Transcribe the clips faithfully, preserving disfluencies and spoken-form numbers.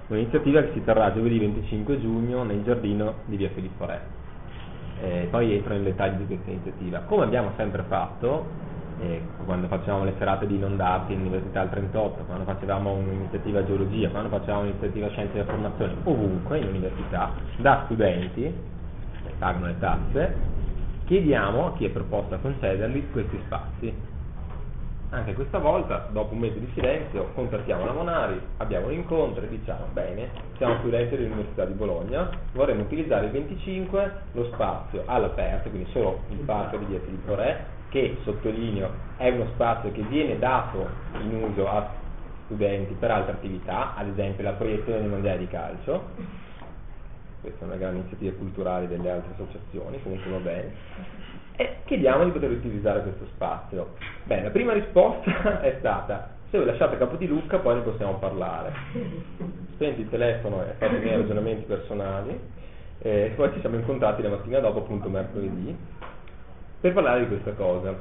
un'iniziativa che si terrà giovedì venticinque giugno nel giardino di via Filippo Re. Eh, poi entro nei dettagli di questa iniziativa. Come abbiamo sempre fatto, eh, quando facevamo le serate di non dati all'Università del trentotto, quando facevamo un'iniziativa geologia, quando facevamo un'iniziativa scienze della formazione, ovunque in università, da studenti, che pagano le tasse, chiediamo a chi è proposto a concederli questi spazi. Anche questa volta, dopo un mese di silenzio, contattiamo la Monari, abbiamo un incontro e diciamo: bene, siamo studenti dell'Università di Bologna, vorremmo utilizzare il venticinque lo spazio all'aperto, quindi solo il parco di via Filippo Re, che, sottolineo, è uno spazio che viene dato in uso a studenti per altre attività, ad esempio la proiezione dei mondiali di calcio. Questa è una grande iniziativa culturale delle altre associazioni, comunque va bene. E chiediamo di poter utilizzare questo spazio. Beh, la prima risposta è stata: se voi lasciate Capo di Lucca poi ne possiamo parlare. Spenti il telefono e fate i miei ragionamenti personali, e poi ci siamo incontrati la mattina dopo, appunto mercoledì, per parlare di questa cosa.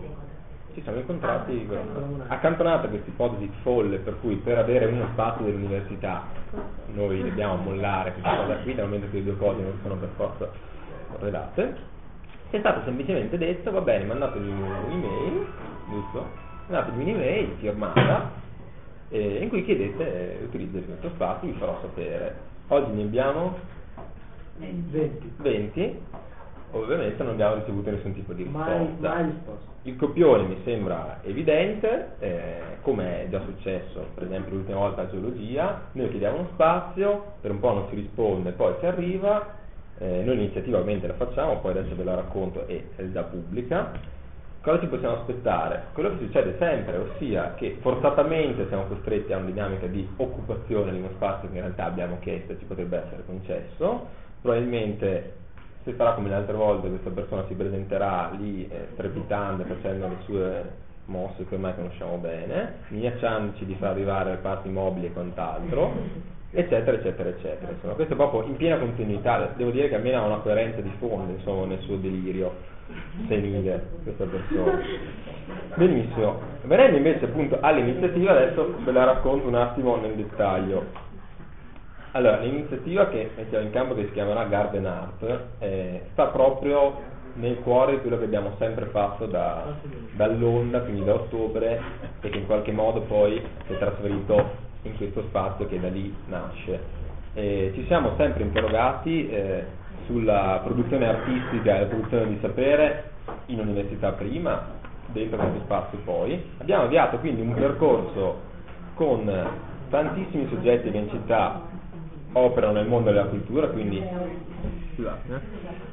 Ci siamo incontrati, accantonata questa ipotesi folle per cui per avere uno spazio dell'università noi dobbiamo mollare questa cosa qui, dal momento che le due cose non sono per forza correlate. È stato semplicemente detto: va bene, mandatemi un'email, giusto? Mandatemi un'email firmata eh, in cui chiedete l'utilizzo di questo spazio, vi farò sapere. Oggi ne abbiamo venti. venti. Ovviamente non abbiamo ricevuto nessun tipo di risposta. Mai, mai risposta. Il copione mi sembra evidente, eh, come è già successo per esempio l'ultima volta a geologia. Noi chiediamo uno spazio, per un po' non si risponde, poi si arriva. Eh, noi l'iniziativa ovviamente la facciamo, poi adesso ve la racconto e è già pubblica. Cosa ci possiamo aspettare? Quello che succede sempre, ossia che forzatamente siamo costretti a una dinamica di occupazione di uno spazio che in realtà abbiamo chiesto e ci potrebbe essere concesso. Probabilmente, se farà come le altre volte, questa persona si presenterà lì eh, strepitando, facendo le sue mosse che ormai conosciamo bene, minacciandoci di far arrivare le parti mobili e quant'altro, eccetera eccetera eccetera. Insomma, questo è proprio in piena continuità. Devo dire che almeno ha una coerenza di fondo, insomma, nel suo delirio senile questa persona. Benissimo, venendo invece appunto all'iniziativa, adesso ve la racconto un attimo nel dettaglio. Allora, l'iniziativa che mettiamo in campo, che si chiamerà Garden Art, eh, sta proprio nel cuore di quello che abbiamo sempre fatto da, dall'Onda, quindi da ottobre, e che in qualche modo poi si è trasferito in questo spazio che da lì nasce. Eh, ci siamo sempre interrogati eh, sulla produzione artistica e la produzione di sapere in università prima, dentro questo spazio poi. Abbiamo avviato quindi un percorso con tantissimi soggetti che in città operano nel mondo della cultura, quindi scusate, eh?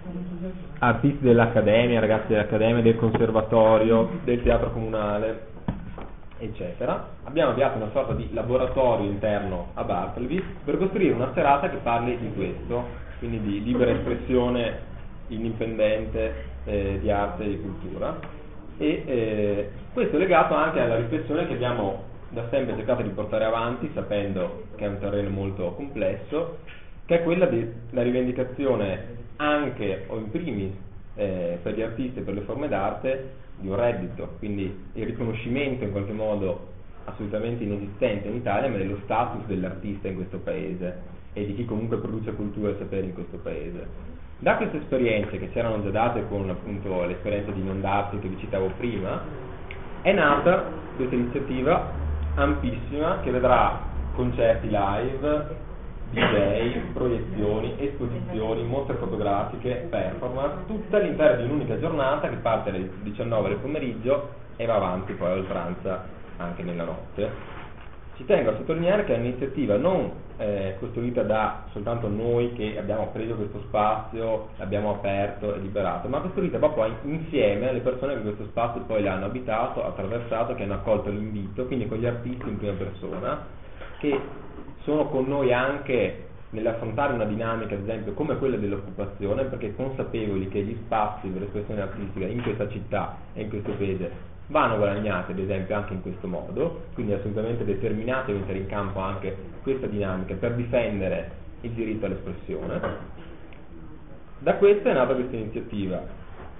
artisti dell'accademia, ragazzi dell'accademia, del conservatorio, del teatro comunale, eccetera. Abbiamo avviato una sorta di laboratorio interno a Bartleby per costruire una serata che parli di questo, quindi di libera espressione indipendente eh, di arte e di cultura, e eh, questo è legato anche alla riflessione che abbiamo da sempre cercato di portare avanti, sapendo che è un terreno molto complesso, che è quella della rivendicazione anche o in primis eh, per gli artisti e per le forme d'arte di un reddito, quindi il riconoscimento in qualche modo assolutamente inesistente in Italia, ma dello status dell'artista in questo paese e di chi comunque produce cultura e sapere in questo paese. Da queste esperienze che si erano già date con appunto l'esperienza di Non Darsi che vi citavo prima, è nata questa iniziativa ampissima che vedrà concerti live, D J, proiezioni, esposizioni, mostre fotografiche, performance, tutta all'interno di un'unica giornata che parte alle diciannove del pomeriggio e va avanti poi a oltranza anche nella notte. Ci tengo a sottolineare che è un'iniziativa non eh, costruita da soltanto noi che abbiamo preso questo spazio, l'abbiamo aperto e liberato, ma costruita proprio insieme alle persone che questo spazio poi l'hanno abitato, attraversato, che hanno accolto l'invito, quindi con gli artisti in prima persona, che sono con noi anche nell'affrontare una dinamica, ad esempio, come quella dell'occupazione, perché consapevoli che gli spazi per l'espressione artistica in questa città e in questo paese vanno guadagnati, ad esempio, anche in questo modo, quindi assolutamente determinati a mettere in campo anche questa dinamica per difendere il diritto all'espressione. Da questa è nata questa iniziativa,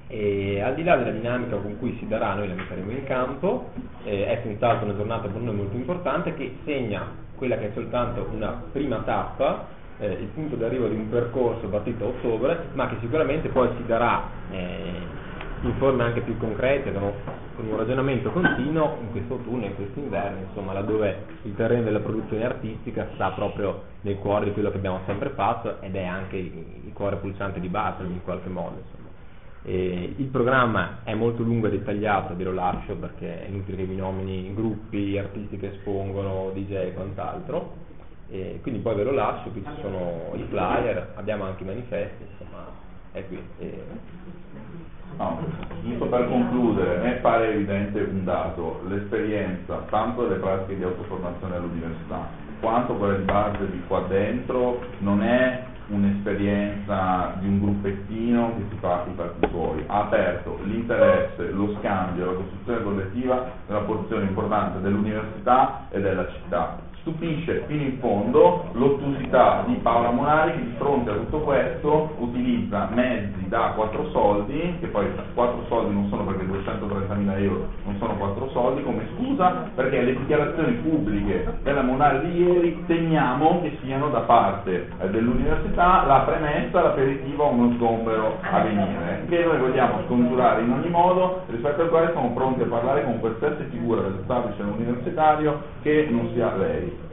E al di là della dinamica con cui si darà, noi la metteremo in campo, eh, è senz'altro una giornata per noi molto importante che segna quella che è soltanto una prima tappa, eh, il punto d'arrivo di un percorso partito a ottobre, ma che sicuramente poi si darà eh, in forme anche più concrete, con un ragionamento continuo in questo autunno e in questo inverno, insomma, laddove il terreno della produzione artistica sta proprio nel cuore di quello che abbiamo sempre fatto ed è anche il cuore pulsante di Bartoli in qualche modo, insomma. E il programma è molto lungo e dettagliato, ve lo lascio perché è inutile che vi nomini gruppi, artisti che espongono, D J e quant'altro, e quindi poi ve lo lascio, qui ci sono i flyer, abbiamo anche i manifesti, insomma, è qui. E... No, giusto per concludere, a me pare evidente un dato: l'esperienza tanto delle pratiche di autoformazione all'università quanto quella di base di qua dentro non è un'esperienza di un gruppettino che si fa i fatti suoi, ha aperto l'interesse, lo scambio, la costruzione collettiva nella posizione importante dell'università e della città. Stupisce fino in fondo l'ottusità di Paola Monari che di fronte a tutto questo utilizza mezzi da quattro soldi, che poi quattro soldi non sono perché duecentotrentamila euro non sono quattro soldi, come scusa perché le dichiarazioni pubbliche della Monari di ieri temiamo che siano da parte eh, dell'università la premessa, l'aperitivo a uno sgombero a venire, che noi vogliamo scongiurare in ogni modo, rispetto al quale siamo pronti a parlare con qualsiasi figura dell'establishment universitario che non sia lei.